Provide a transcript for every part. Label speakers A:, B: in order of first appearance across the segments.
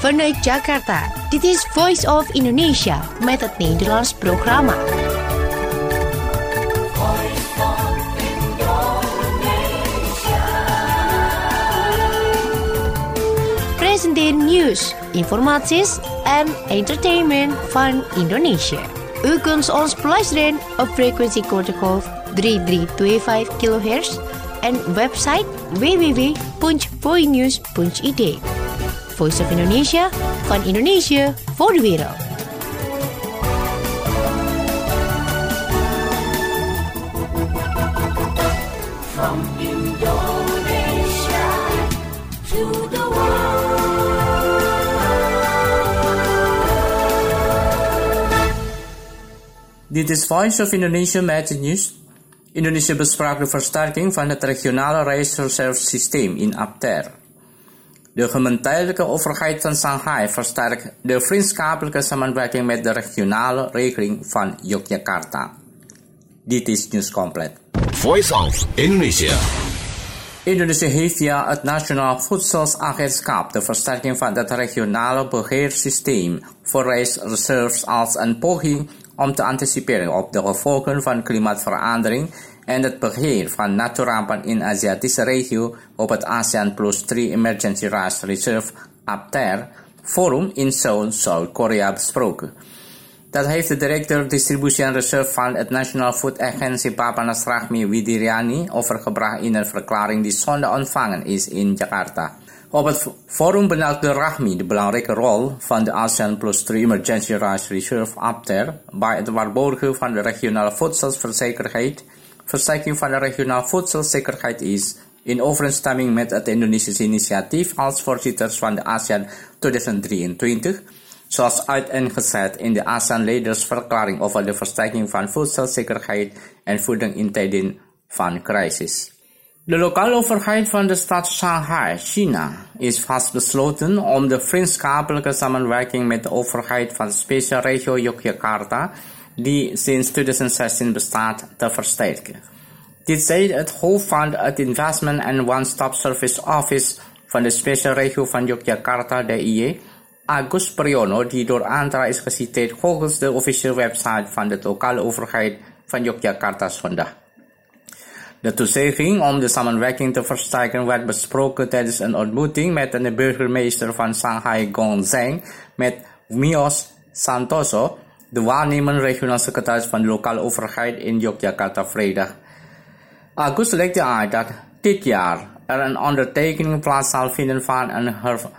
A: Vanuit Jakarta, dit is Voice of Indonesia met het Nederlands programma. Presenteren nieuws, informaties en entertainment van Indonesia. U kunt ons beluisteren op frequentiegolf 3325 kHz en website www.voinews.id. Voice of Indonesia, van Indonesia voor de wereld.
B: From Indonesia to the world.
C: Dit is Voice of Indonesia met het nieuws. Indonesië bespraakt de versterking van het regionale reisreservesysteem in APTER. De gemeentelijke overheid van Shanghai versterkt de vriendschappelijke samenwerking met de regionale regeling van Yogyakarta. Dit is nieuws compleet.
D: Voice of Indonesia.
C: Indonesië heeft via het Nationaal Voedselagentschap de versterking van het regionale beheersysteem voor reisreserves als een poging om te anticiperen op de gevolgen van klimaatverandering en het beheer van natuurrampen in de Aziatische regio op het ASEAN Plus 3 Emergency Rice Reserve APTER Forum in Seoul, Zuid-Korea besproken. Dat heeft de directeur distributie en reserve van het National Food Agency Bapanas Rahmi Widiryani overgebracht in een verklaring die zondag ontvangen is in Jakarta. Op het forum benadrukte Rahmi de belangrijke rol van de ASEAN Plus 3 Emergency Rice Reserve APTER bij het waarborgen van de regionale voedselzekerheid. Versterking van de regionale voedselzekerheid is in overeenstemming met het Indonesische initiatief als voorzitters van de ASEAN 2023, zoals uiteengezet in de ASEAN-leidersverklaring over de versterking van voedselzekerheid en voeding in tijden van crisis. De lokale overheid van de stad Shanghai, China, is vastbesloten om de vriendschappelijke samenwerking met de overheid van de speciale regio Yogyakarta, die sinds 2016 bestaat, te versterken. Dit zei het hoofd van het Investment and One-Stop Service Office van de speciale regio van Yogyakarta, DIY, Agus Priyono, die door Andra is geciteerd volgens de officiële website van de lokale overheid van Yogyakarta zondag. De toezegging om de samenwerking te versterken werd besproken tijdens een ontmoeting met de burgemeester van Shanghai Gongzheng met Mios Santoso, de waarnemend regionaal secretaris van de lokale overheid in Yogyakarta vrijdag. Agus legde uit dat dit jaar er een ondertekening plaats zal vinden van een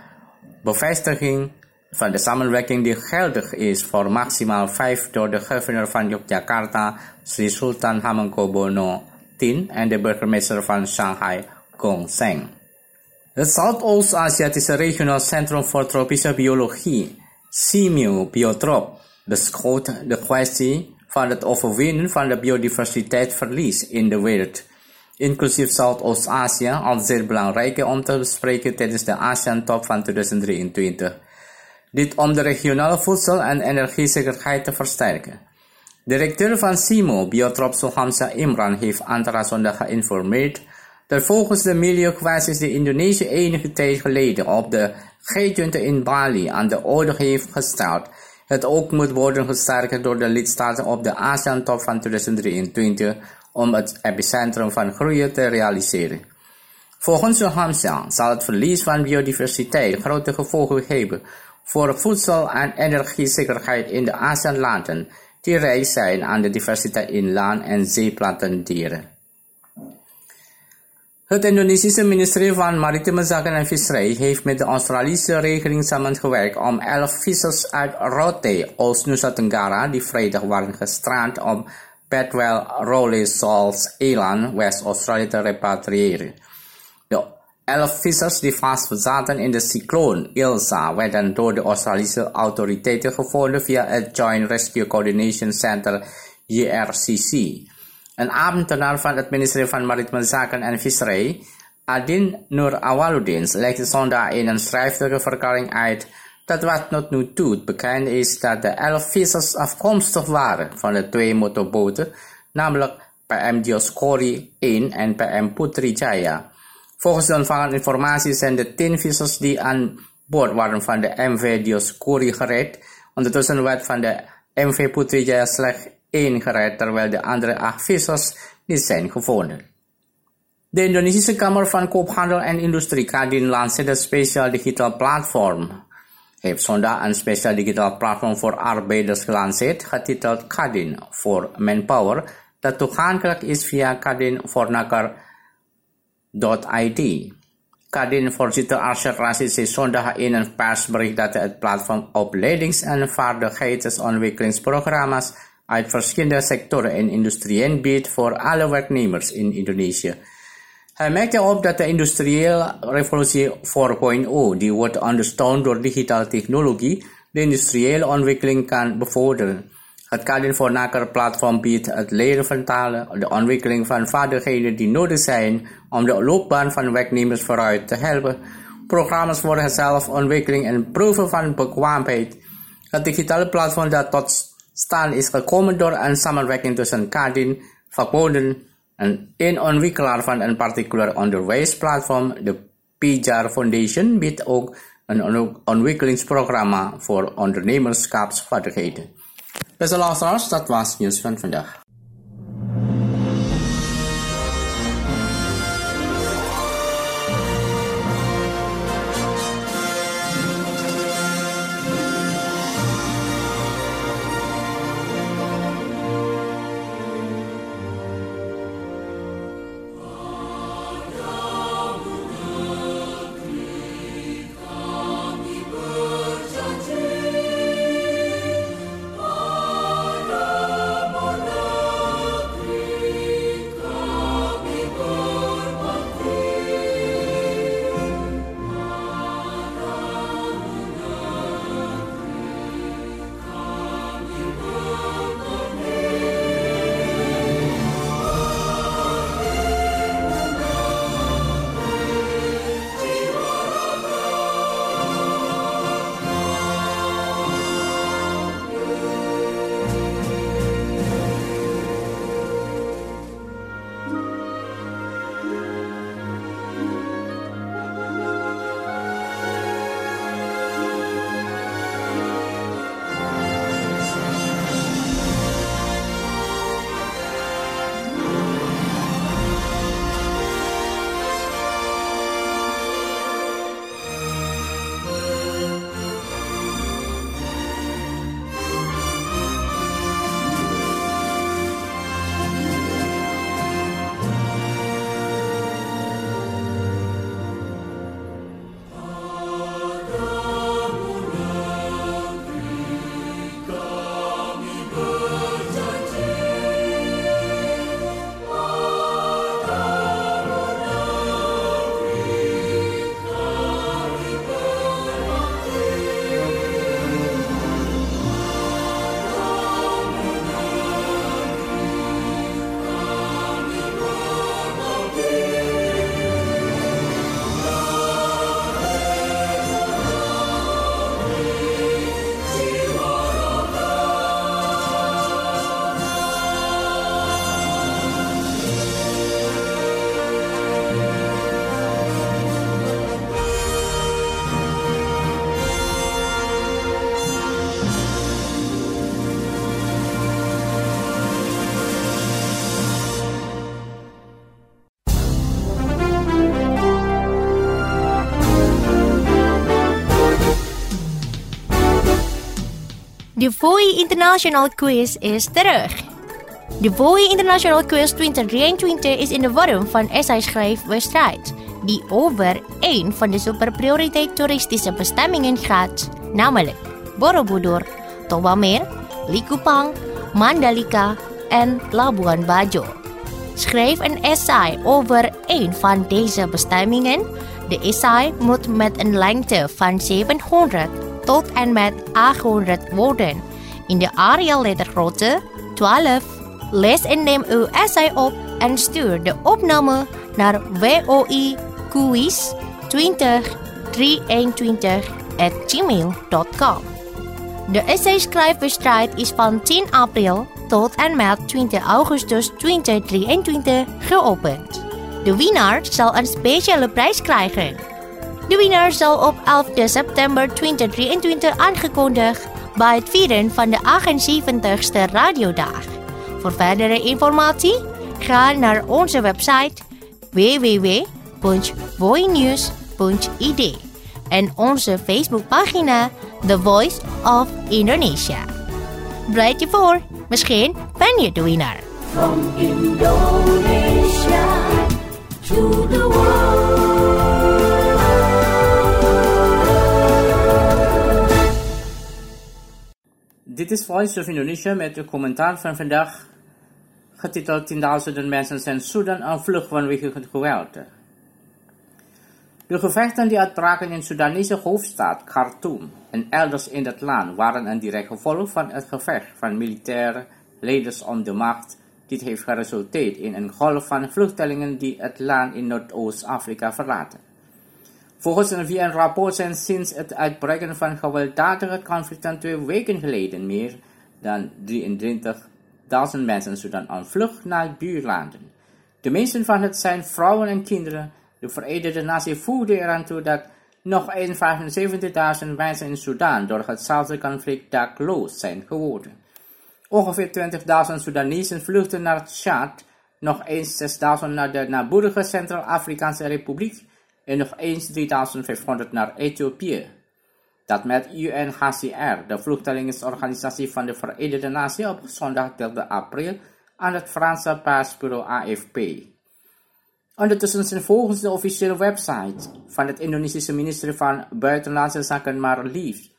C: bevestiging van de samenwerking die geldig is voor maximaal 5 door de gouverneur van Yogyakarta, Sri Sultan Hamengkubuwono X en de burgemeester van Shanghai Gongzheng. Het Zuidoost-Aziatische Regionaal Centrum voor Tropische Biologie, CIMIO Biotrop, beschouwt de kwestie van het overwinnen van de biodiversiteitsverlies in de wereld, inclusief Zuidoost-Azië, als zeer belangrijk om te bespreken tijdens de ASEAN-top van 2023. Dit om de regionale voedsel- en energiezekerheid te versterken. Directeur van CIMO Biotrop Suhamsa Imran heeft Antara zondag geïnformeerd dat volgens de milieukwesties die Indonesië enige tijd geleden op de G20 in Bali aan de orde heeft gesteld, het ook moet worden gesterkt door de lidstaten op de ASEAN-top van 2023 om het epicentrum van groei te realiseren. Volgens Suhamsa zal het verlies van biodiversiteit grote gevolgen hebben voor voedsel- en energiezekerheid in de ASEAN-landen die rijk zijn aan de diversiteit in land- en zeeplantendieren. Het Indonesische ministerie van Maritieme Zaken en Visserij heeft met de Australische regering samengewerkt om 11 vissers uit Rote, Oost-Nusa Tenggara, die vrijdag waren gestrand om Bedwell Roley Shoals Eland, West-Australië te repatriëren. De 11 vissers die vastzaten in de cycloon Ilsa werden door de Australische autoriteiten gevonden via het Joint Rescue Coordination Center JRCC. Een ambtenaar van het ministerie van Maritieme Zaken en Visserij, Adin Nur Awaluddin, legde zondag in een schriftelijke verklaring uit dat wat tot nu toe bekend is dat de 11 vissers afkomstig waren van de 2 motorboten, namelijk PM Dioscuri 1 en PM Putri Jaya. Volgens de ontvangen informatie zijn de 10 vissers die aan waren van de MV Dioscuri gered. Ondertussen werd van de MV Putrijaya slechts 1 gered, terwijl de andere 8 vissers niet zijn gevonden. De Indonesische Kamer van Koophandel en Industrie Kadin lanceerde een speciaal digitaal platform. Heeft zondag een speciaal digitaal platform voor arbeiders gelanceerd, getiteld Kadin voor Manpower, dat toegankelijk is via kadinvoornaker.id. Kadin-voorzitter Arshad Rashid zei zondag in een persbericht dat het platform opleidings- en vaardigheidsontwikkelingsprogramma's uit verschillende sectoren en industrieën biedt voor alle werknemers in Indonesië. Hij merkte op dat de industriële revolutie 4.0, die wordt ondersteund door digitale technologie, de industriële ontwikkeling kan bevorderen. Het Kadin-voornaker-platform biedt het leren van talen, de ontwikkeling van vaardigheden die nodig zijn om de loopbaan van werknemers vooruit te helpen, programma's voor zelfontwikkeling en proeven van bekwaamheid. Het digitale platform dat tot stand is gekomen door een samenwerking tussen Kadin, vakbonden en een ontwikkelaar van een particulier onderwijsplatform, de Pijar Foundation, biedt ook een ontwikkelingsprogramma voor ondernemerschapsvaardigheden. Beste luisteraars, dat was nieuws van vandaag.
A: De VOI International Quiz is terug. De VOI International Quiz 2023 is in de vorm van essay-schrijfwedstrijd, die over één van de superprioriteit toeristische bestemmingen gaat, namelijk Borobudur, Tobamer, Likupang, Mandalika en Labuan Bajo. Schrijf een essay over één van deze bestemmingen. De essay moet met een lengte van 700 tot en met 800 woorden in de Arial lettergrootte 12. Lees en neem uw essay op en stuur de opname naar voi202321@gmail.com. De essay-schrijfwedstrijd is van 10 april tot en met 20 augustus 2023 geopend. De winnaar zal een speciale prijs krijgen. De winnaar zal op 11 september 2023 aangekondigd bij het vieren van de 78ste radiodag. Voor verdere informatie ga naar onze website www.voinews.id en onze Facebookpagina The Voice of Indonesia. Bereid je voor, misschien ben je de winnaar.
B: From Indonesia to the world.
C: Dit is Voice of Indonesia met de commentaar van vandaag, getiteld 10.000 mensen zijn Sudan aan vlucht vanwege het geweld. De gevechten die uitbraken in de Sudanese hoofdstad Khartoum en elders in het land waren een direct gevolg van het gevecht van militaire leiders om de macht. Dit heeft geresulteerd in een golf van vluchtelingen die het land in Noordoost-Afrika verlaten. Volgens een VN-rapport zijn sinds het uitbreken van gewelddadige conflicten 2 weken geleden meer dan 23.000 mensen in Sudan aan vlucht naar buurlanden. De meeste van het zijn vrouwen en kinderen. De Verenigde Naties voegde eraan toe dat nog eens 75.000 mensen in Sudan door hetzelfde conflict dakloos zijn geworden. Ongeveer 20.000 Sudanezen vluchten naar Tjaad, nog eens 6.000 naar de naburige Centraal-Afrikaanse Republiek en nog eens 3.500 naar Ethiopië. Dat met UNHCR, de vluchtelingenorganisatie van de Verenigde Naties, op zondag 3 april aan het Franse persbureau AFP. Ondertussen zijn volgens de officiële website van het Indonesische ministerie van Buitenlandse Zaken maar liefst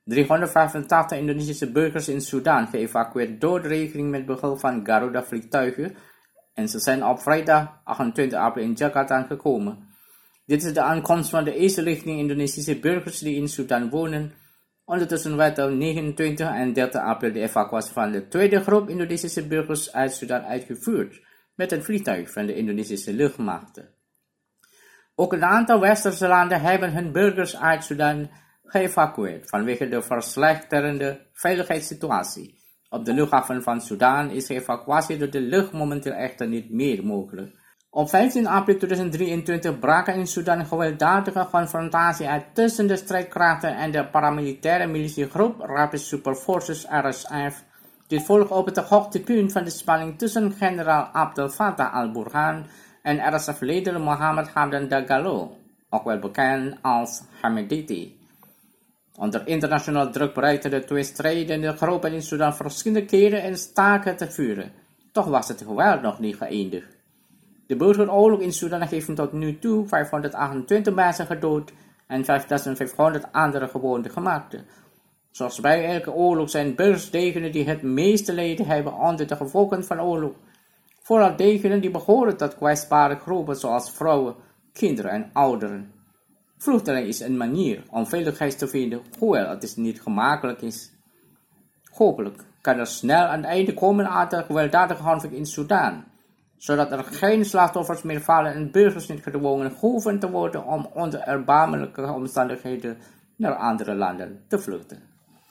C: 385 Indonesische burgers in Sudan geëvacueerd door de regeling met behulp van Garuda vliegtuigen en ze zijn op vrijdag 28 april in Jakarta aangekomen. Dit is de aankomst van de eerste lichting Indonesische burgers die in Sudan wonen. Ondertussen werd op 29 en 30 april de evacuatie van de tweede groep Indonesische burgers uit Sudan uitgevoerd met een vliegtuig van de Indonesische luchtmachten. Ook een aantal westerse landen hebben hun burgers uit Sudan geëvacueerd vanwege de verslechterende veiligheidssituatie. Op de luchthaven van Sudan is evacuatie door de lucht momenteel echter niet meer mogelijk. Op 15 april 2023 braken in Sudan gewelddadige confrontatie uit tussen de strijdkrachten en de paramilitaire militiegroep Rapid Support Forces RSF. Dit volgt op het hoogtepunt van de spanning tussen generaal Abdel Fattah al-Burhan en RSF-leider Mohammed Hamdan Dagalo, ook wel bekend als Hamiditi. Onder internationaal druk bereikten de 2 strijdende groepen in Sudan verschillende keren een staken te vuren. Toch was het geweld nog niet geëindigd. De burgeroorlog in Sudan heeft tot nu toe 528 mensen gedood en 5500 andere gewond gemaakt. Zoals bij elke oorlog zijn burgers degenen die het meeste lijden hebben onder de gevolgen van oorlog. Vooral degenen die behoren tot kwetsbare groepen zoals vrouwen, kinderen en ouderen. Vluchteling is een manier om veiligheid te vinden, hoewel het niet gemakkelijk is. Hopelijk kan er snel een einde komen aan de gewelddadige conflict in Sudan, zodat er geen slachtoffers meer vallen en burgers niet gedwongen hoeven te worden om onder erbarmelijke omstandigheden naar andere landen te vluchten.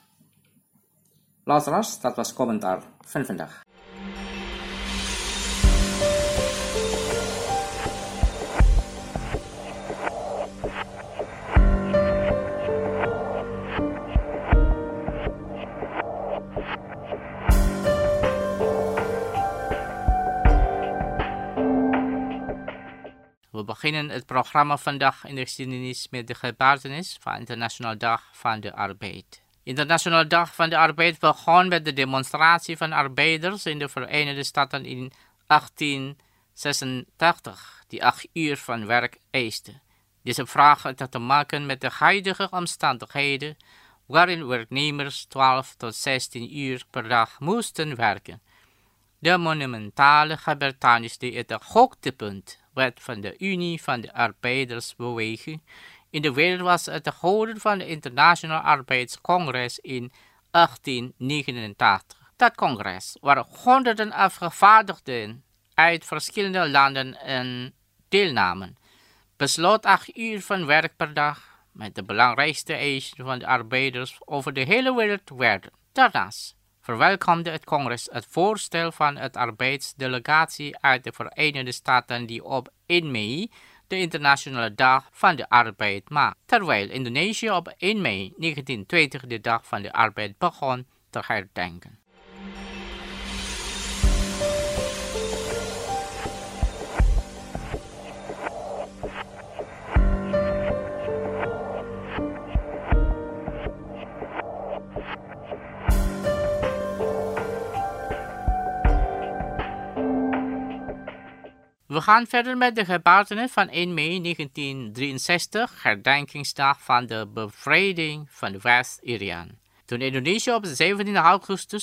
C: Luisteraars, dat was commentaar van vandaag. We beginnen het programma vandaag in de geschiedenis met de gebeurtenis van de Internationale Dag van de Arbeid. Internationale Dag van de Arbeid begon met de demonstratie van arbeiders in de Verenigde Staten in 1886, die 8 uur van werk eiste. Deze vraag had te maken met de huidige omstandigheden, waarin werknemers 12 tot 16 uur per dag moesten werken. De monumentale gebeurtenis die het hoogtepunt werd van de Unie van de Arbeidersbeweging in de wereld was het houden van het Internationaal Arbeidscongres in 1889. Dat congres, waar honderden afgevaardigden uit verschillende landen en deelnamen, besloot 8 uur van werk per dag met de belangrijkste eisen van de arbeiders over de hele wereld werden. Daarnaast verwelkomde het congres het voorstel van het arbeidsdelegatie uit de Verenigde Staten die op 1 mei de internationale dag van de arbeid maakt, terwijl Indonesië op 1 mei 1920 de dag van de arbeid begon te herdenken. We gaan verder met de gebeurtenissen van 1 mei 1963, herdenkingsdag van de bevrijding van West-Irian. Toen Indonesië op 17 augustus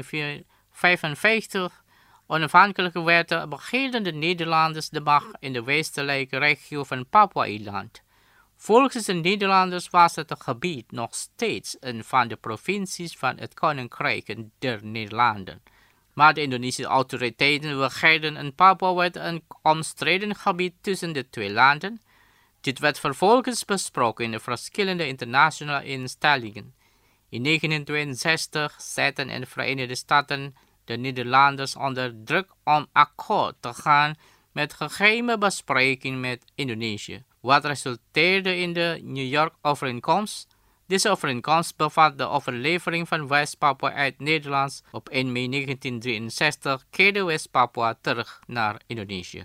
C: 1955 onafhankelijk werd, behielden de Nederlanders de macht in de westelijke regio van Papua-eiland. Volgens de Nederlanders was het gebied nog steeds een van de provincies van het Koninkrijk der Nederlanden. Maar de Indonesische autoriteiten begeerden en Papua werd een omstreden gebied tussen de twee landen. Dit werd vervolgens besproken in de verschillende internationale instellingen. In 1962 zetten de Verenigde Staten de Nederlanders onder druk om akkoord te gaan met geheime besprekingen met Indonesië, wat resulteerde in de New York-overeenkomst. Deze overeenkomst bevat de overlevering van West-Papua uit Nederlands. Op 1 mei 1963 keerde West-Papua terug naar Indonesië.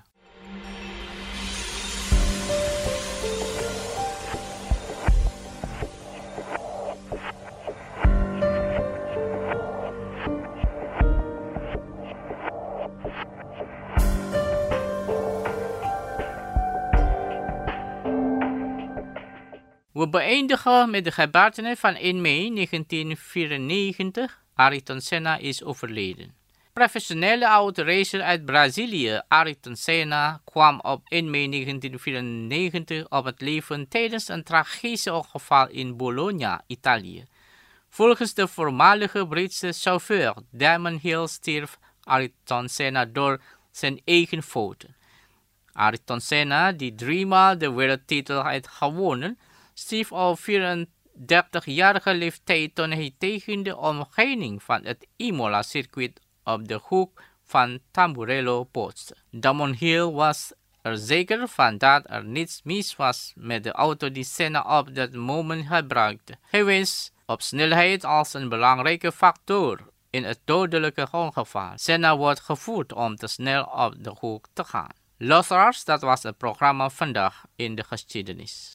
C: We beëindigen met de gebeurtenissen van 1 mei 1994. Ayrton Senna is overleden. Professionele autoracer uit Brazilië, Ayrton Senna, kwam op 1 mei 1994 op het leven tijdens een tragisch ongeval in Bologna, Italië. Volgens de voormalige Britse chauffeur Damon Hill stierf Ayrton Senna door zijn eigen fouten. Ayrton Senna, die 3 maal de wereldtitel had gewonnen, stierf op 34-jarige leeftijd toen hij tegen de omheining van het Imola-circuit op de hoek van Tamburello botste. Damon Hill was er zeker van dat er niets mis was met de auto die Senna op dat moment gebruikte. Hij wees op snelheid als een belangrijke factor in het dodelijke ongeval. Senna wordt gevoerd om te snel op de hoek te gaan. Luisteraars, dat was het programma vandaag in de geschiedenis.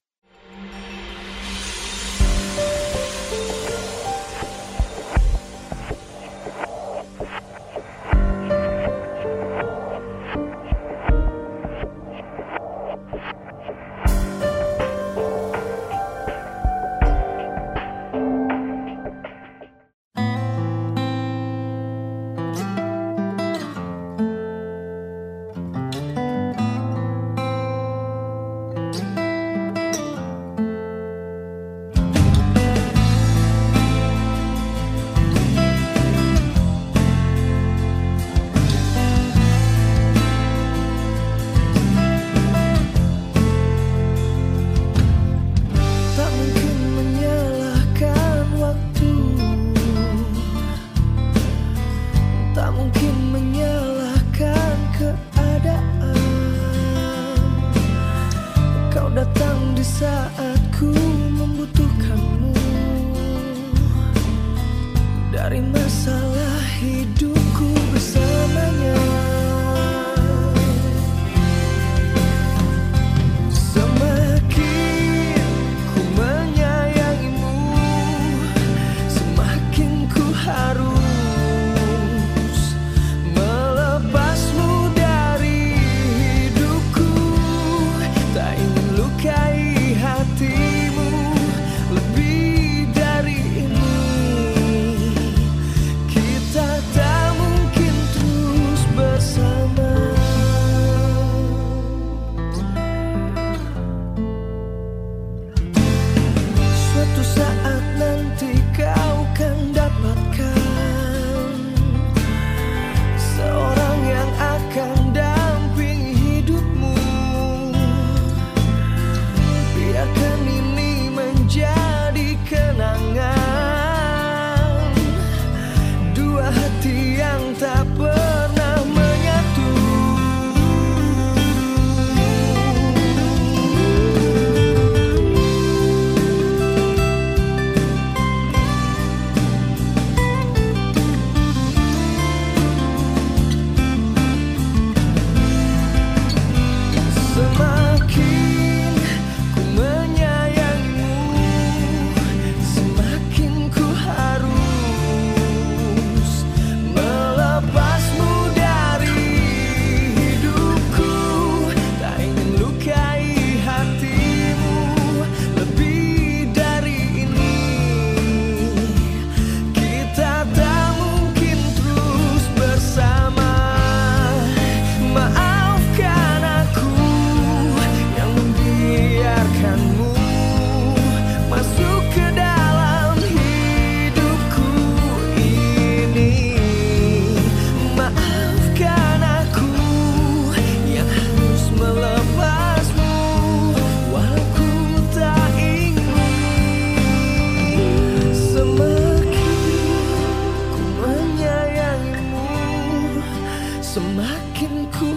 E: semakin ku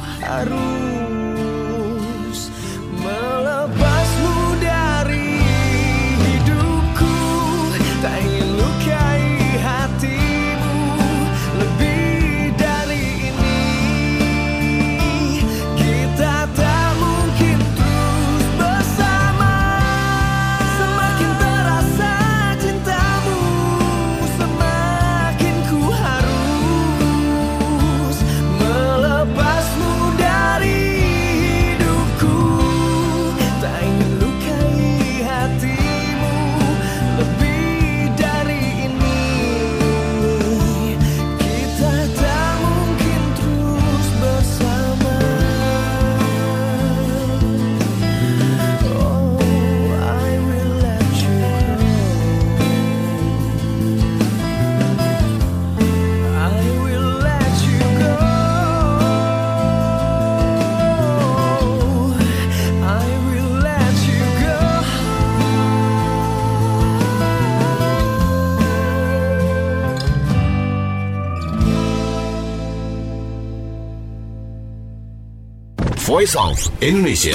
E: harus melepasmu dari hidupku. Tak ingin lukai hatimu lebih dari ini. Kita tak mungkin terus bersama. Semakin terasa cintamu, semakin ku harus melepasmu dari hidupku. Tak ingin lukai hatimu lebih dari ini. Kita tak mungkin terus bersama. Oh, I will let you go. I will let you go. I will let you go.
D: Voice of Indonesia.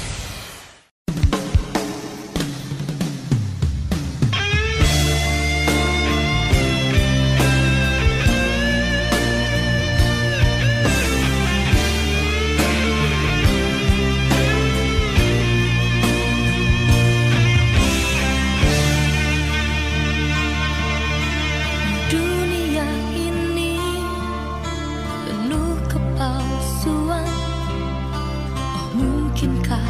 F: Dunia ini penuh kepalsuan. Oh, mungkinkah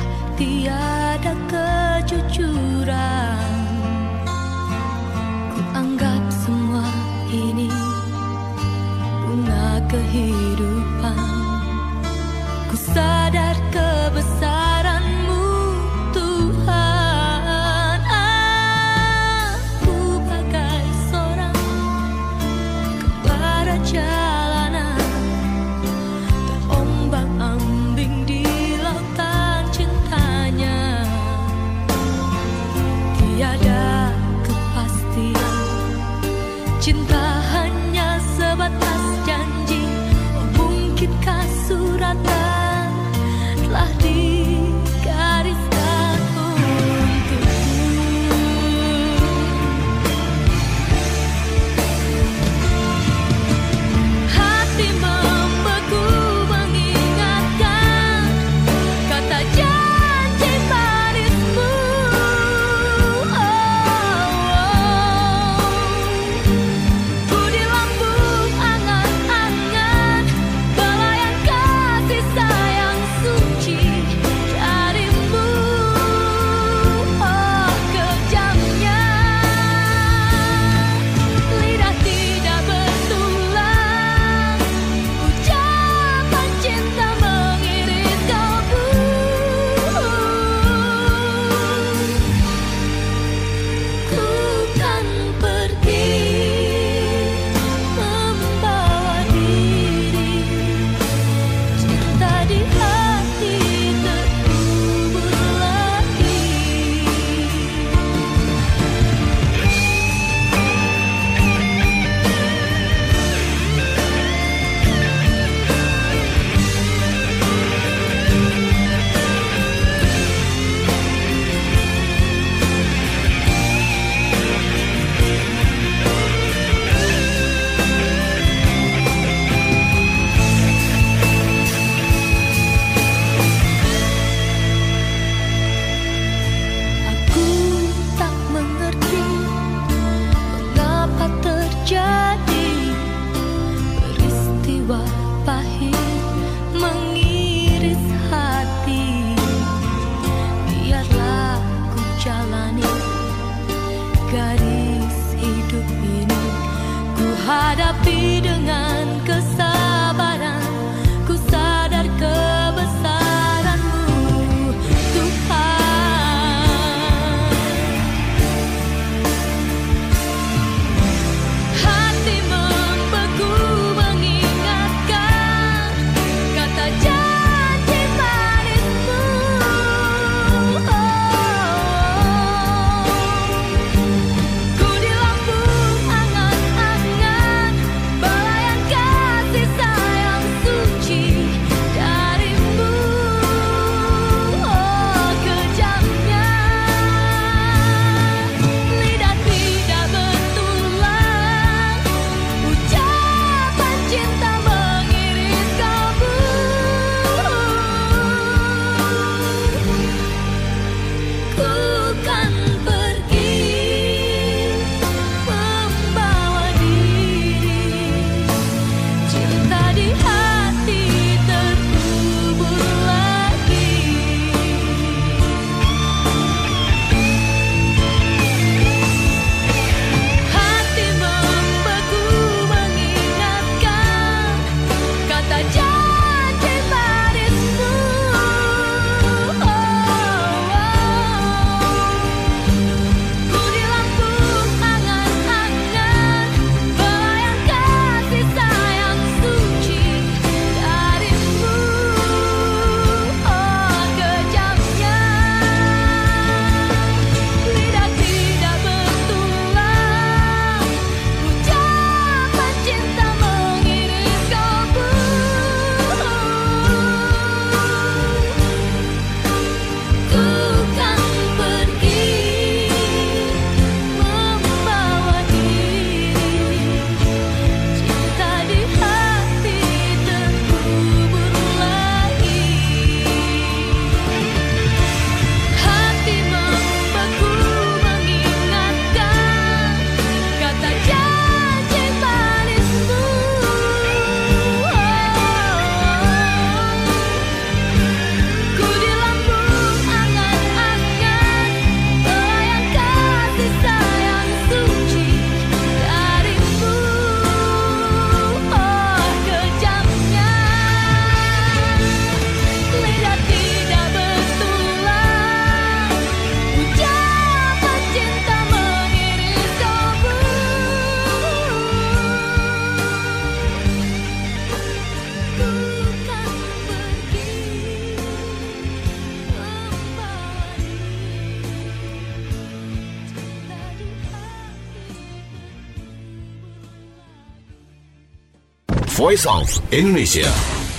D: Voice of Indonesia.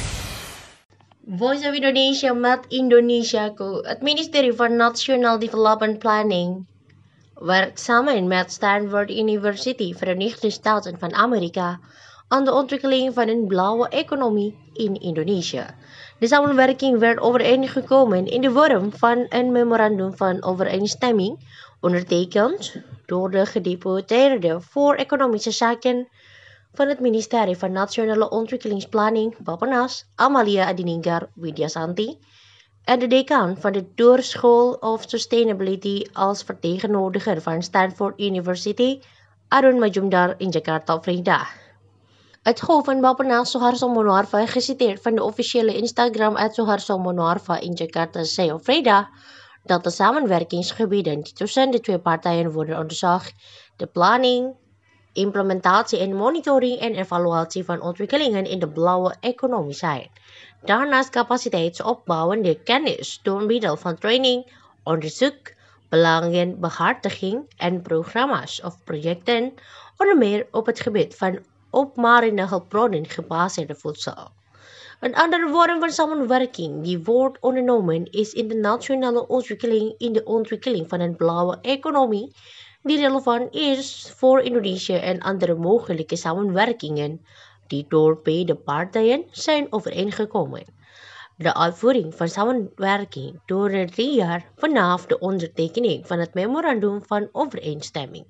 A: Voice of Indonesia met Indonesiaku. Het ministerie van National Development Planning werkt samen met Stanford University, Verenigde Staten van Amerika, aan de ontwikkeling van een blauwe economie in Indonesië. De samenwerking werd overeengekomen in de vorm van een memorandum van overeenstemming, ondertekend door de gedeputeerde voor economische zaken van het ministerie van Nationale Ontwikkelingsplanning, Bappenas, Amalia Adininggar Widyasanti, en de decaan van de Door School of Sustainability als vertegenwoordiger van Stanford University, Arun Majumdar in Jakarta vrijdag. Het hoofd van Bappenas, Suharto Monoarfa, geciteerd van de officiële Instagram @Suharto Monoarfa in Jakarta, zei op vrijdag dat de samenwerkingsgebieden die tussen de twee partijen worden onderzocht, de planning, implementatie en monitoring en evaluatie van ontwikkelingen in de blauwe economie zijn. Daarnaast capaciteitsopbouwende kennis door middel van training, onderzoek, belangenbehartiging en programma's of projecten, onder meer op het gebied van op marine hulpbronnen gebaseerde voedsel. Een andere vorm van samenwerking die wordt ondernomen is internationale ontwikkeling in de ontwikkeling van een blauwe economie die relevant is voor Indonesië en andere mogelijke samenwerkingen die door beide partijen zijn overeengekomen. De uitvoering van samenwerking duurde 3 jaar vanaf de ondertekening van het memorandum van overeenstemming.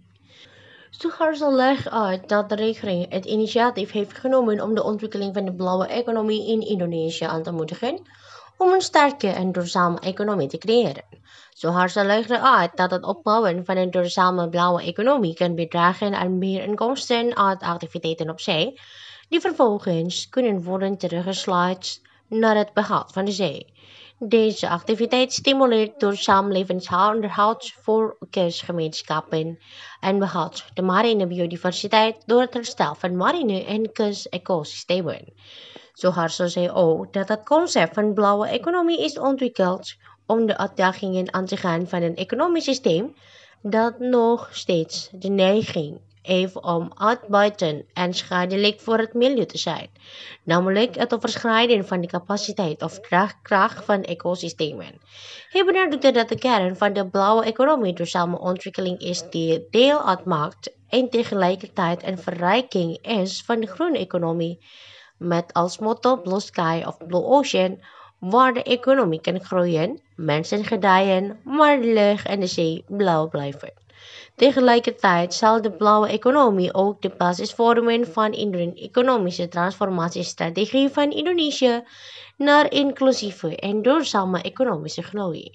A: Suharto legt uit dat de regering het initiatief heeft genomen om de ontwikkeling van de blauwe economie in Indonesië aan te moedigen, om een sterke en duurzame economie te creëren. Suharto legde uit dat het opbouwen van een duurzame blauwe economie kan bijdragen aan meer inkomsten uit activiteiten op zee, die vervolgens kunnen worden teruggesluist naar het behoud van de zee. Deze activiteit stimuleert duurzaam levensonderhoud voor kustgemeenschappen en behoudt de marine biodiversiteit door het herstel van marine en kustecosystemen. Suharto zei ook dat het concept van blauwe economie is ontwikkeld om de uitdagingen aan te gaan van een economisch systeem dat nog steeds de neiging heeft om uitbuitend en schadelijk voor het milieu te zijn, namelijk het overschrijden van de capaciteit of kracht van ecosystemen. Hij benadrukte dat de kern van de blauwe economie duurzame ontwikkeling is die deel uitmaakt en tegelijkertijd een verrijking is van de groene economie, met als motto Blue Sky of Blue Ocean, waar de economie kan groeien, mensen gedijen, maar de lucht en de zee blauw blijven. Tegelijkertijd zal de blauwe economie ook de basis vormen van een economische transformatiestrategie van Indonesië naar inclusieve en duurzame economische groei.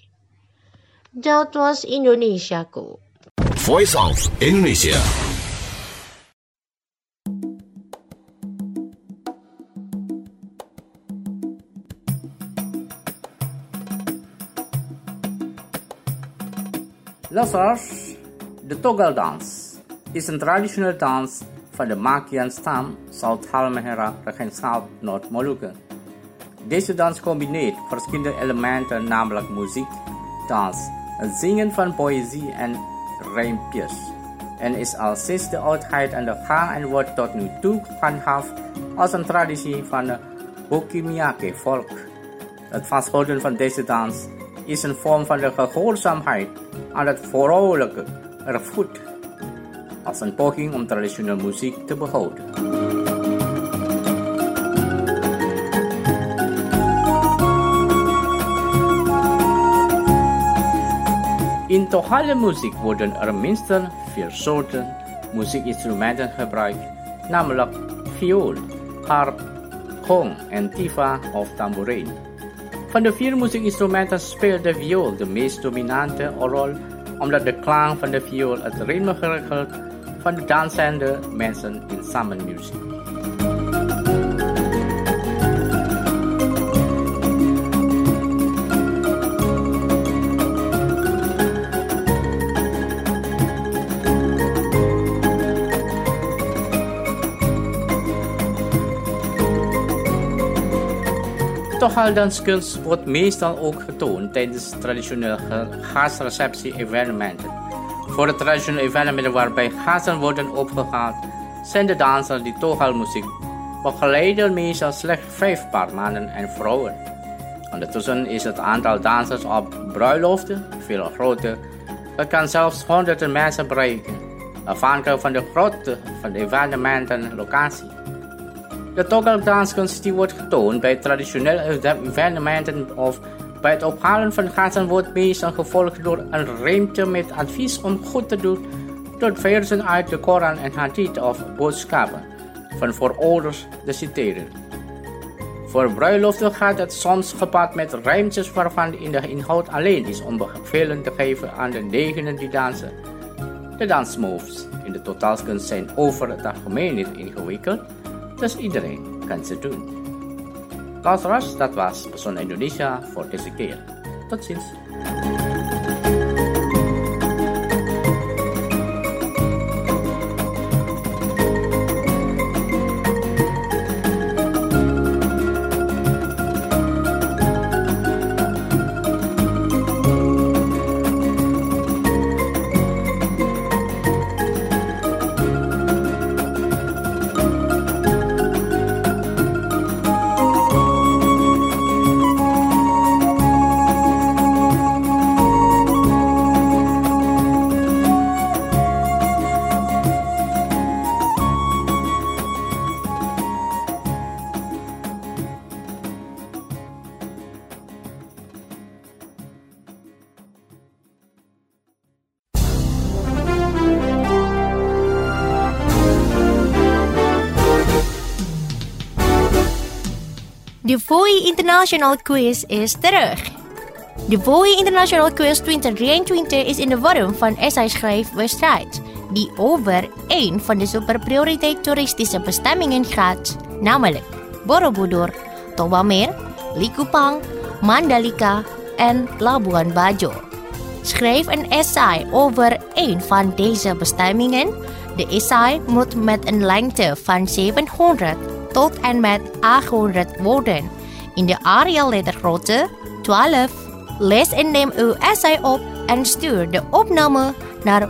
A: Dat was Indonesiaku.
D: Voice of Indonesia.
C: Luisteraars, de Togel dans is een traditionele dans van de Makian-stam Zuid-Halmahera regentschap Noord-Molukken. Deze dans combineert verschillende elementen, namelijk muziek, dans, het zingen van poëzie en rijmpjes, en is al sinds de oudheid aan de gang en wordt tot nu toe gehandhaafd als een traditie van de Bukimiake volk. Het vasthouden van deze dans is een vorm van de gehoorzaamheid aan het vrouwelijke erfgoed, als een poging om traditionele muziek te behouden. In Tohale muziek worden er minstens 4 soorten muziekinstrumenten gebruikt, namelijk viool, harp, gong en tifa of tamboerijn. Van de 4 muziekinstrumenten speelt de viool de meest dominante rol, omdat de klank van de viool het ritme geregeld van de dansende mensen in samenmuziek. Tohaldanskunst wordt meestal ook getoond tijdens traditionele gastreceptie-evenementen. Voor de traditionele evenementen waarbij gasten worden opgehaald, zijn de dansers die Tohal-muziek begeleiden meestal slechts 5 paar mannen en vrouwen. Ondertussen is het aantal dansers op bruiloften veel groter. Het kan zelfs honderden mensen bereiken, afhankelijk van de grootte van de evenementen en locatie. De toggeldanskunst die wordt getoond bij traditionele evenementen of bij het ophalen van gasten wordt meestal gevolgd door een ruimte met advies om goed te doen door versen uit de Koran en Hadith of boodschappen van voorouders te citeren. Voor bruiloften gaat het soms gepaard met ruimtes waarvan de inhoud alleen is om bevelen te geven aan de degenen die dansen. De dansmoves in de totaalkunst zijn over het algemeen niet ingewikkeld, dus iedereen kan ze doen. Luisteraars, dat was Persona Indonesia voor deze keer. Tot ziens.
A: De VOI International Quiz is terug. De VOI International Quiz 2023 is in de vorm van essay-schrijfwedstrijd, die over één van de superprioriteit toeristische bestemmingen gaat, namelijk Borobudur, Toba Mer, Likupang, Mandalika en Labuan Bajo. Schrijf een essay over één van deze bestemmingen. De essay moet met een lengte van 700 tot en met 800 woorden in de Arial lettergrootte 12. Lees en neem uw essay op en stuur de opname naar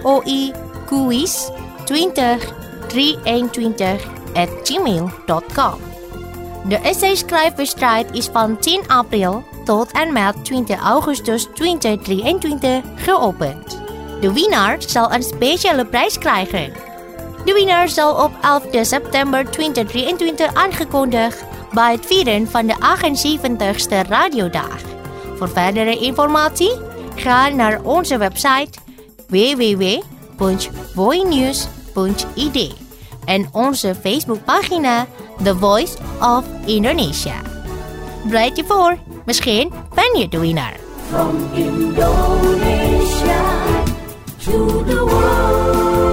A: voiquiz202321@gmail.com. De essay-schrijfwedstrijd is van 10 april tot en met 20 augustus 2023 geopend. De winnaar zal een speciale prijs krijgen. De winnaar zal op 11 september 2023 aangekondigd bij het vieren van de 78ste radiodag. Voor verdere informatie ga naar onze website www.voinews.id en onze Facebookpagina The Voice of Indonesia. Bereid je voor, misschien ben je de winnaar.
B: From Indonesia to the world.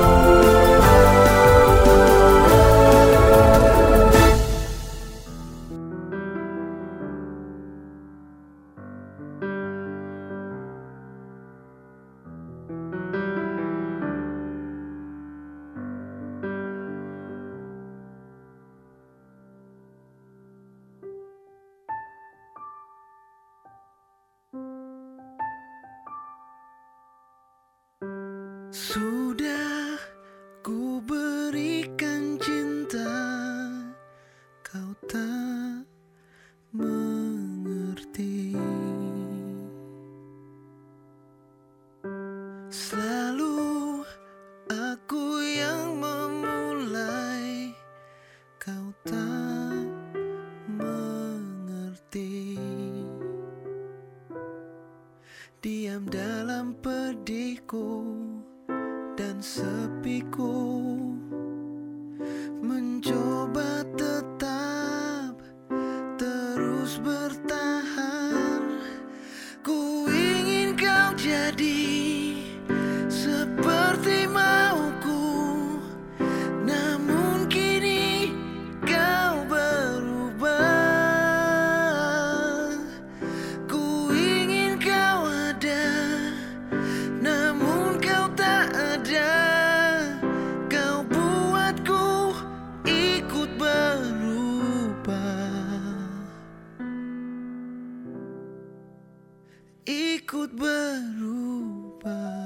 E: Sudah ku berikan cinta, kau tak mengerti. Selalu aku yang memulai, kau tak mengerti. Diam dalam pedihku dan sepiku, mencoba tetap terus bertahan. Ku ingin kau jadi seperti mauku, namun kini kau berubah. Ku ingin kau ada, namun kau tak ada. Kau buatku ikut berubah, ikut berubah.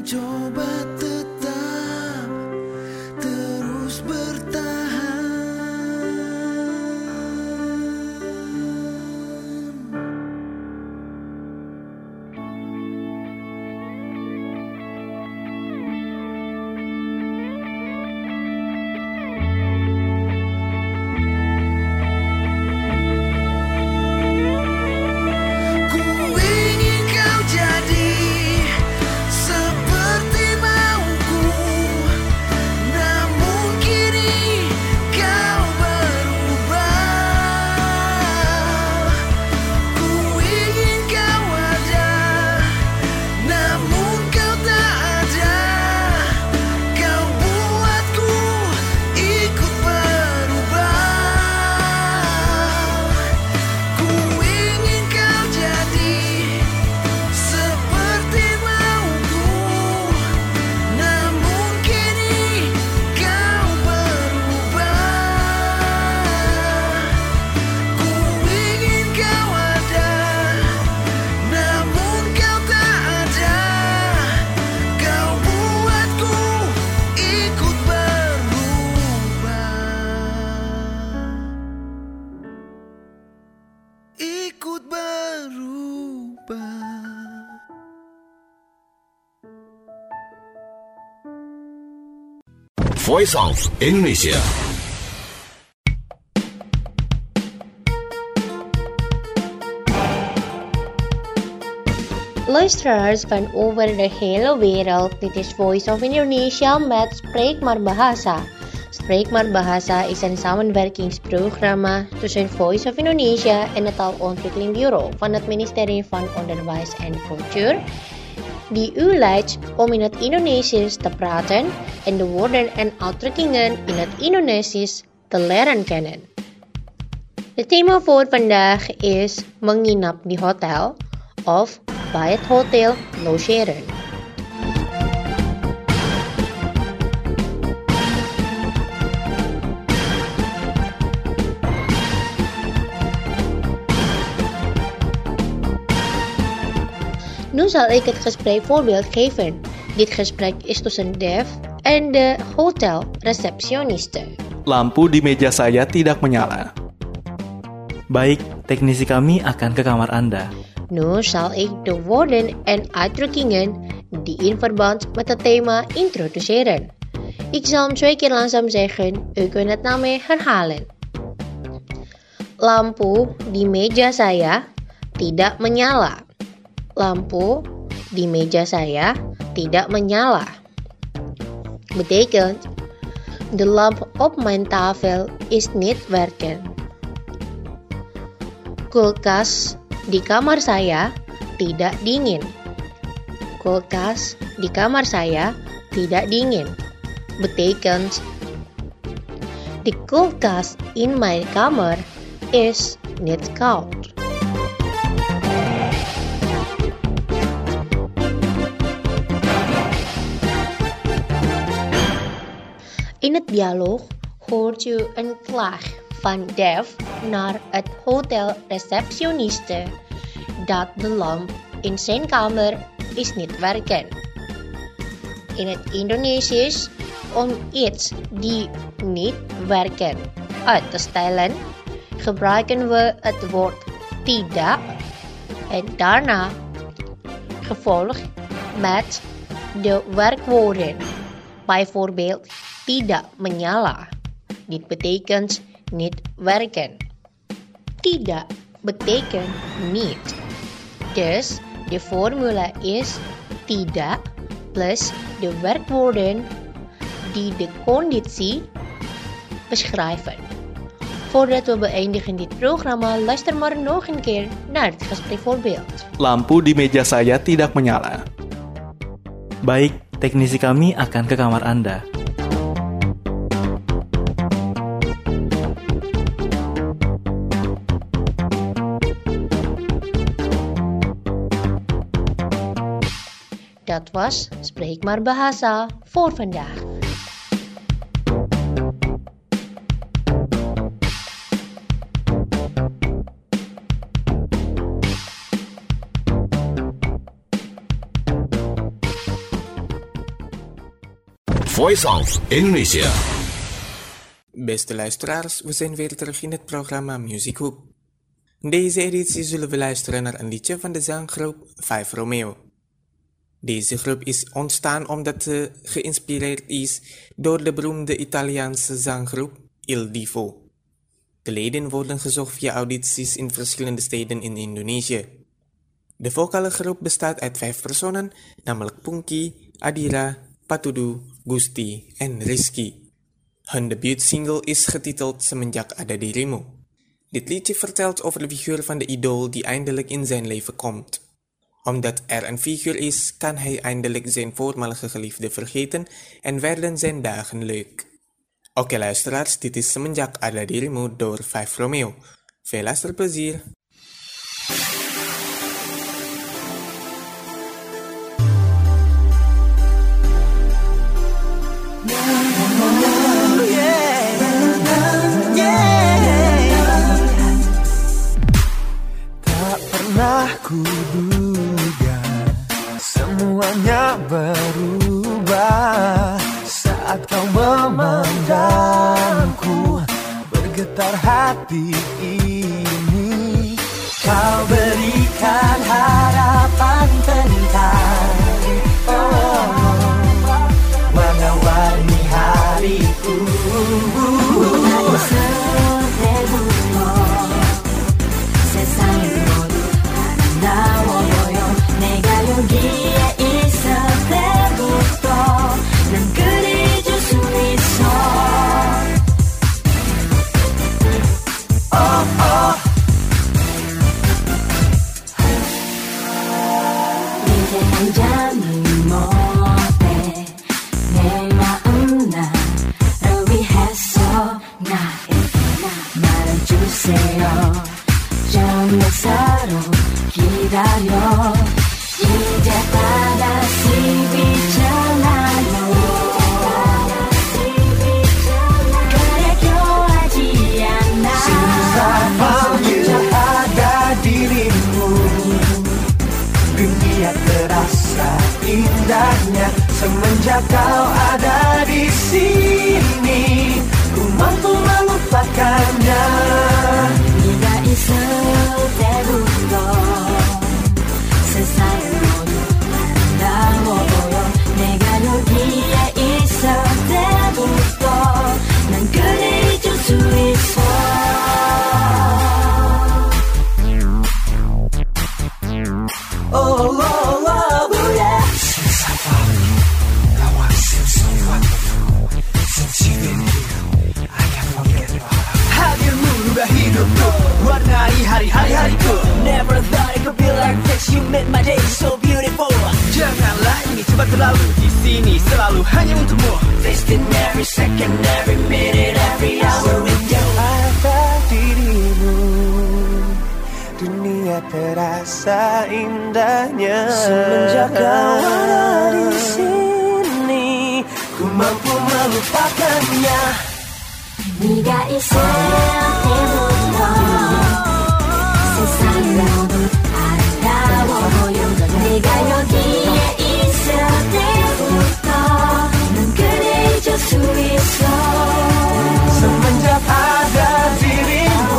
E: mencoba tetap terus bertahan. Ku ingin kau jadi seperti mauku, namun kini kau berubah. Ku ingin kau ada, namun kau tak ada. Kau buatku ikut berubah. Ku ingin kau jadi seperti mauku, namun kini kau berubah. Ku ingin kau ada, namun kau tak ada. Kau buatku ikut berubah. Ikut berubah.
D: Voice of Indonesia.
A: Luisteraars van over de hele wereld, dit is Voice of Indonesia met Spreek maar Bahasa. Spreek maar Bahasa is een samenwerkingsprogramma tussen Voice of Indonesia en het Taalontwikkelingbureau van het ministerie van Onderwijs en Cultuur, die u leidt om in het Indonesisch te praten en de woorden en uitdrukkingen in het Indonesisch te leren kennen. Het thema voor vandaag is menginap di hotel of bij het hotel logeren. Nu zal ik het gesprek voorbeeld geven. Dit gesprek is tussen Dev en de hotelreceptioniste.
G: Lampu di meja saya tidak menyala. Baik, teknisi kami akan ke kamar Anda.
A: Nu zal ik de woorden en uitdrukkingen die in verband met het thema introduceren. Ik zal hem 2 keer langzaam zeggen, u kunt het na mij herhalen. Lampu di meja saya tidak menyala. Lampu di meja saya tidak menyala. Betekent, de lamp op mijn tafel is niet werken. Kulkas di kamar saya tidak dingin. Kulkas di kamar saya tidak dingin. Betekent, de kulkas in mijn kamer is niet koud. In het dialoog hoort u een klaag van Dev naar het hotelreceptioniste dat de lamp in zijn kamer is niet werken. In het Indonesisch, om iets die niet werken uit te stellen, gebruiken we het woord tidak en daarna gevolgd met de werkwoorden. Bijvoorbeeld tidak menyala. Dit betekent niet werken. Tidak betekent niet. Dus de formule is tidak plus de werkwoorden die de conditie beschrijven. Voordat we beëindigen dit programma, luister maar nog een keer naar het gesprekvoorbeeld.
G: Lampu di meja saya tidak menyala. Baik, teknisi kami akan ke kamar Anda.
A: Dat was Spreek maar Bahasa voor vandaag.
D: Voice of Indonesia.
H: Beste luisteraars, we zijn weer terug in het programma Music Hook. In deze editie zullen we luisteren naar een liedje van de zanggroep 5 Romeo. Deze groep is ontstaan omdat ze geïnspireerd is door de beroemde Italiaanse zanggroep Il Divo. De leden worden gezocht via audities in verschillende steden in Indonesië. De vocale groep bestaat uit 5 personen, namelijk Pungki, Adira, Patudu, Gusti en Rizky. Hun debuutsingle is getiteld Semenjak Ada Dirimu. Dit liedje vertelt over de figuur van de idool die eindelijk in zijn leven komt. Omdat er een figuur is, kan hij eindelijk zijn voormalige geliefde vergeten en werden zijn dagen leuk. Oké luisteraars, dit is Semenjak Ada Dirimu door 5 Romeo. Veel luisterplezier!
E: Tak pernah kuduga semuanya berubah saat kau memandangku, bergetar hati ini. Kau berikan harapan tentang warna-warni hariku.
F: 이제 다시 비춰나요. 그래 교하지 않아.
E: Semuanya ada dirimu, dunia terasa indahnya semenjak kau ada di sini. Ku mampu melupakannya.
F: 네가 있을 때부터 세상은 모두 아름다워 보여. 내가 여기에 있을 때부터 난 그대 잊을 수 있어.
E: Oh, oh, oh, oh, yeah. Since I found you, the one seems so wonderful. Since you've been here, I can't forget about it. 하길 물어봐 hidupku, warnai hari-hariku.
I: Never thought it could be like this. You made my day so beautiful.
E: Janganlah ini cepat berlalu, di sini selalu hanya untukmu.
I: Wasting every second, every minute, every hour with you.
E: Ada dirimu, dunia terasa indahnya semenjak kau ada di sini. Ku mampu melupakannya.
F: 네가 있을 때부터 세상이 모두 아름다워 보여. 내가 여기에 있을 때부터 난 그대 잊을 수 있어.
E: Semenjak ada dirimu,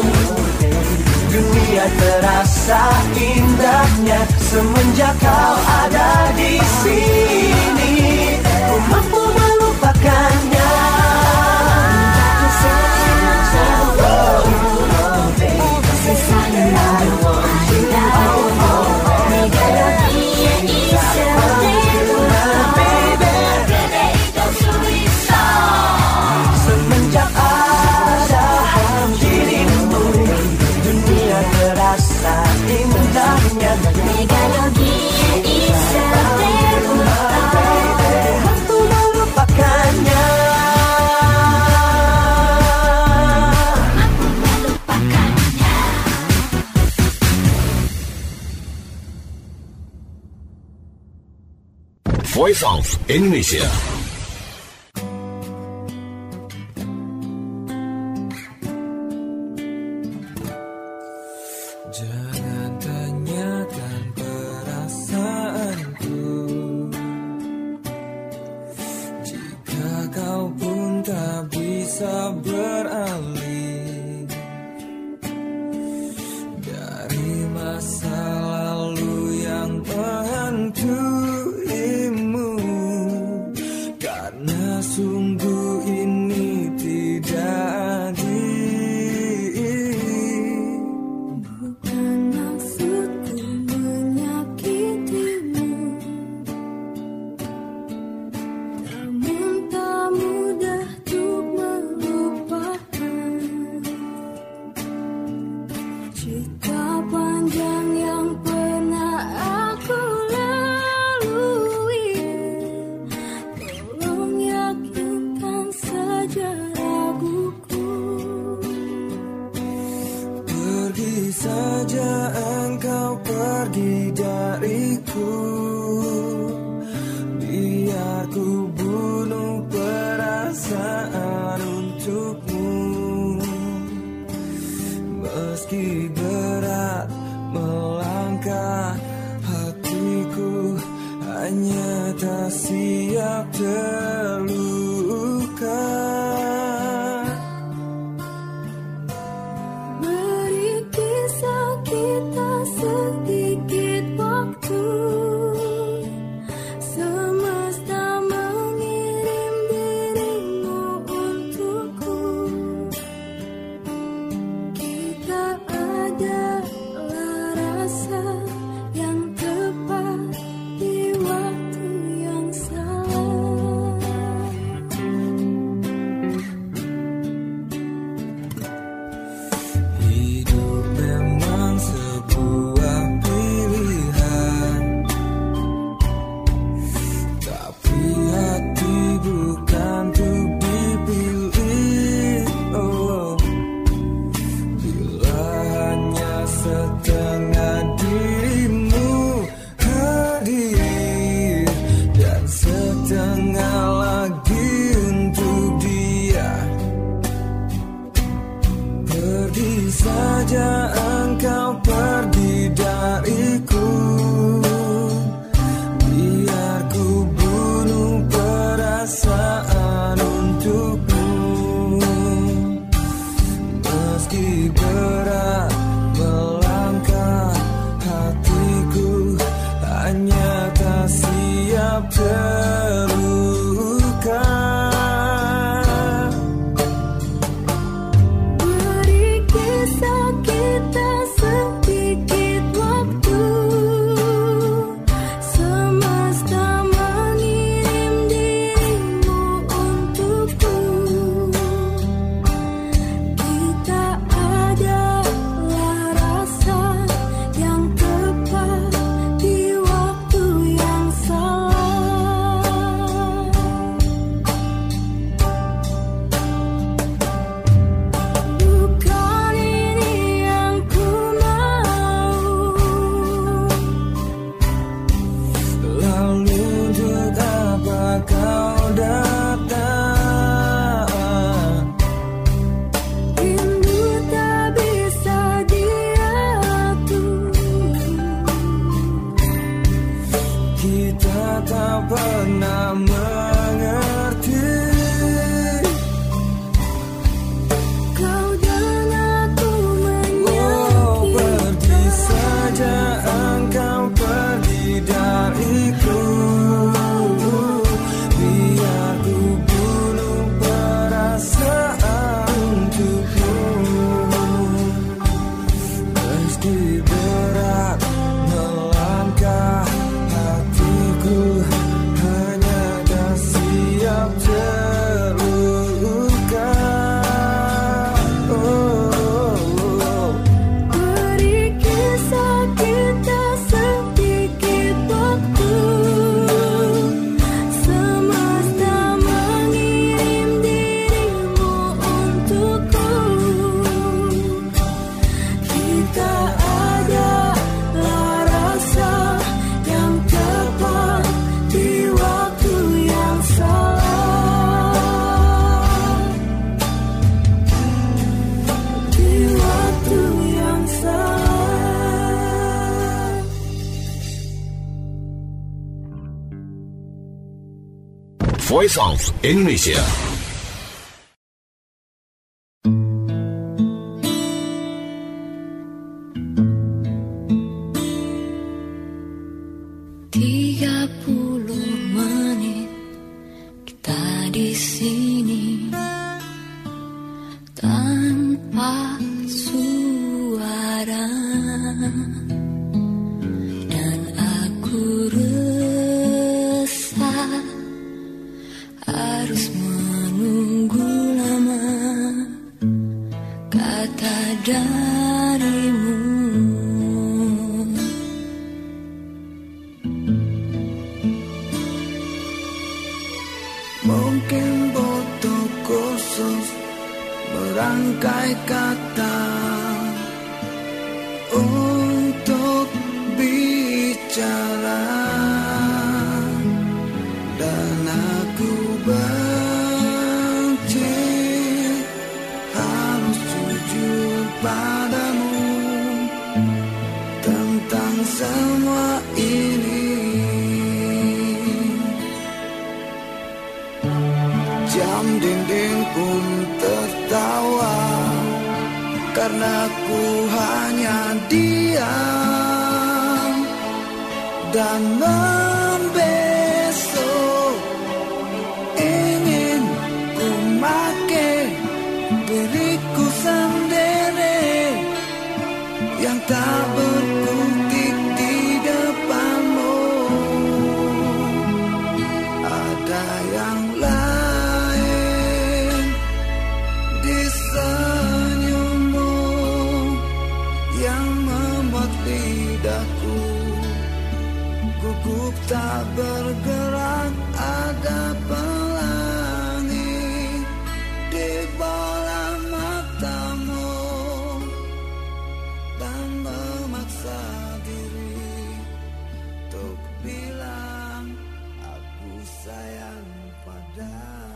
E: dunia terasa indahnya semenjak kau ada di sini. Ku mampu melupakannya.
F: 세상은 모두 아름다워. 내가 여기에 있을 때부터 그대 잊을 수 있어.
E: Semenjak ada dirimu, dunia terasa indahnya.
F: 내가 여기에 있을 때부터
E: mampu melupakannya.
D: Voice of Indonesia.
E: Jangan tanyakan perasaanku bisa beralih dari masa lalu yang menghantuimu, karena sungguh ini tidak adil.
F: Bukan maksudku menyakitimu, namun tak mudah untuk melupakan cerita panjang yang pernah aku lalui. Tolong yakinkan saja raguku.
E: Pergi saja engkau, pergi dariku, biar ku bunuh perasaan untukmu. Meski berat melangkah, hatiku hanya tak siap terluka.
F: Beri kisah kita sedikit waktu, semesta mengirim dirimu untukku. Kita adalah rasa yang tepat di waktu yang salah.
E: Hidup memang sebuah pilihan, tapi hati bukan untuk dipilih. Oh, bila hanya setengah dirimu hadir dan setengah lagi untuk dia, pergi saja engkau, pergi dariku, biar ku bunuh perasaan untukmu. Meski berat melangkah, hatiku hanya tak siap terluka.
F: Beri kisah kita sedikit waktu, semesta mengirim dirimu untukku. Kita adalah rasa yang tepat di waktu yang salah. Bukan ini yang ku mau,
E: Lalu untuk apa kau datang?
F: rindu tak bisa diatur.
E: Kita tak pernah mengerti.
F: Kau dan aku
E: Oh, pergi
F: menyakiti.
E: saja engkau, pergi dariku, biar ku bunuh perasaan untukmu. Meski berat melangkah, hatiku hanya tak siap terluka. Oh,
F: Beri kisah kita sedikit waktu, semesta mengirim dirimu untukku. Kita adalah rasa yang tepat di waktu yang salah. Di waktu yang salah.
D: Voice of Indonesia.
F: di sini tanpa suara, dan aku resah harus menunggu lama kata darimu.
E: Mungkin butuh khusus merangkai kata untuk bicara, dan aku benci harus jujur padamu tentang semua ini. Jam dinding pun tertawa karena ku hanya diam dan membesok. Ingin ku make diriku sendiri yang tak berkutik di depanmu. Ada yang lain di senyummu yang membuat lidahku gugup tak bergerak. Ada pelangi di bola matamu dan memaksa diri untuk bilang aku sayang padamu.